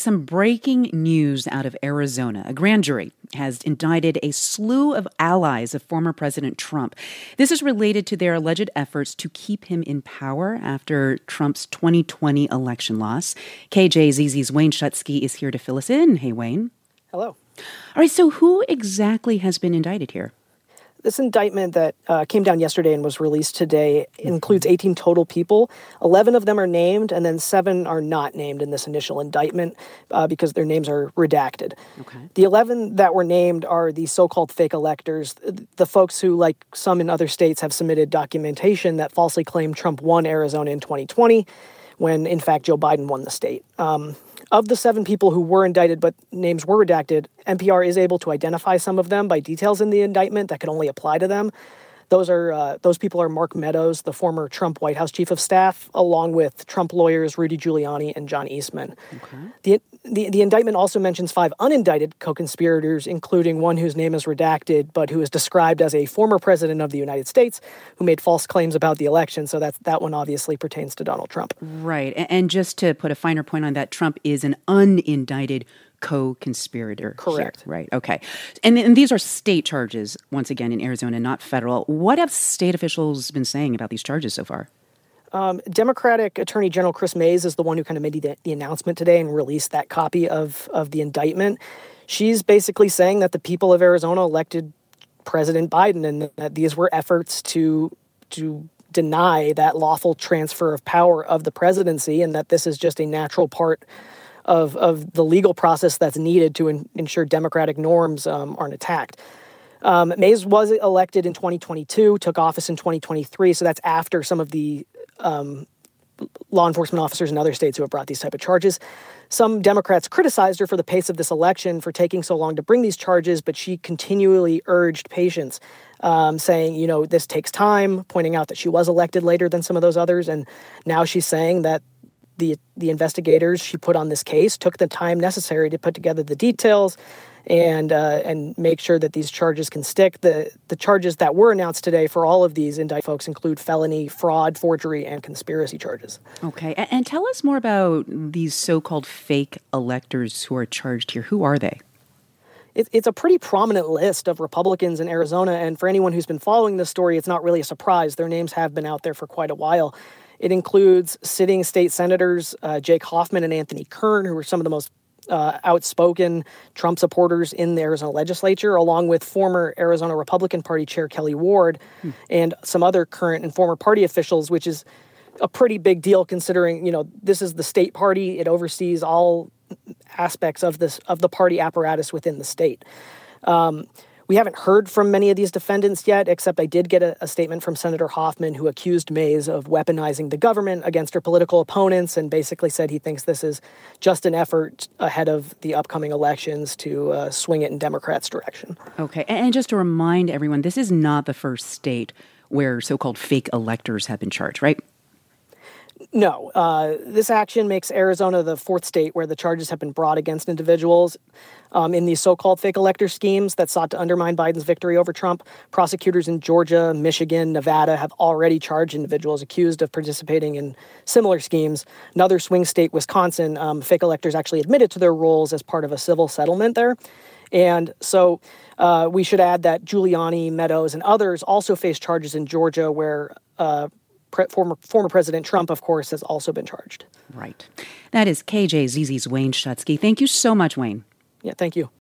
some breaking news out of Arizona. A grand jury has indicted a slew of allies of former President Trump. This is related to their alleged efforts to keep him in power after Trump's 2020 election loss. KJZZ's Wayne Schutsky is here to fill us in. Hey, Wayne. Hello. All right, so who exactly has been indicted here? This indictment that came down yesterday and was released today includes 18 total people. 11 of them are named, and then 7 are not named in this initial indictment because their names are redacted. Okay. The 11 that were named are the so-called fake electors, the folks who, like some in other states, have submitted documentation that falsely claimed Trump won Arizona in 2020, when, in fact, Joe Biden won the state. Of the 7 people who were indicted but names were redacted, NPR is able to identify some of them by details in the indictment that could only apply to them. Those people are Mark Meadows, the former Trump White House chief of staff, along with Trump lawyers Rudy Giuliani and John Eastman. Okay. The indictment also mentions 5 unindicted co-conspirators, including one whose name is redacted, but who is described as a former president of the United States who made false claims about the election. So that one obviously pertains to Donald Trump. Right. And just to put a finer point on that, Trump is an unindicted co-conspirator. Correct. Here. Right. Okay. And these are state charges, once again, in Arizona, not federal. What have state officials been saying about these charges so far? Democratic Attorney General Chris Mays is the one who kind of made the announcement today and released that copy of the indictment. She's basically saying that the people of Arizona elected President Biden and that these were efforts to deny that lawful transfer of power of the presidency, and that this is just a natural part of the legal process that's needed to ensure democratic norms aren't attacked. Mays was elected in 2022, took office in 2023, so that's after some of the law enforcement officers in other states who have brought these type of charges. Some Democrats criticized her for the pace of this election, for taking so long to bring these charges, but she continually urged patience, saying, this takes time, pointing out that she was elected later than some of those others. And now she's saying that the investigators she put on this case took the time necessary to put together the details and make sure that these charges can stick. The charges that were announced today for all of these indicted folks include felony, fraud, forgery, and conspiracy charges. Okay. And tell us more about these so-called fake electors who are charged here. Who are they? It's a pretty prominent list of Republicans in Arizona, and for anyone who's been following this story, it's not really a surprise. Their names have been out there for quite a while. It includes sitting state senators Jake Hoffman and Anthony Kern, who are some of the most outspoken Trump supporters in the Arizona legislature, along with former Arizona Republican Party Chair Kelly Ward and some other current and former party officials, which is a pretty big deal considering, this is the state party. It oversees all aspects of the party apparatus within the state. We haven't heard from many of these defendants yet, except I did get a statement from Senator Hoffman, who accused Mays of weaponizing the government against her political opponents and basically said he thinks this is just an effort ahead of the upcoming elections to swing it in Democrats' direction. Okay. And just to remind everyone, this is not the first state where so-called fake electors have been charged, right? No. This action makes Arizona the 4th state where the charges have been brought against individuals in these so-called fake elector schemes that sought to undermine Biden's victory over Trump. Prosecutors in Georgia, Michigan, Nevada have already charged individuals accused of participating in similar schemes. Another swing state, Wisconsin, fake electors actually admitted to their roles as part of a civil settlement there. And so we should add that Giuliani, Meadows, and others also face charges in Georgia where former President Trump, of course, has also been charged. Right. That is KJZZ's Wayne Schutsky. Thank you so much, Wayne. Yeah, thank you.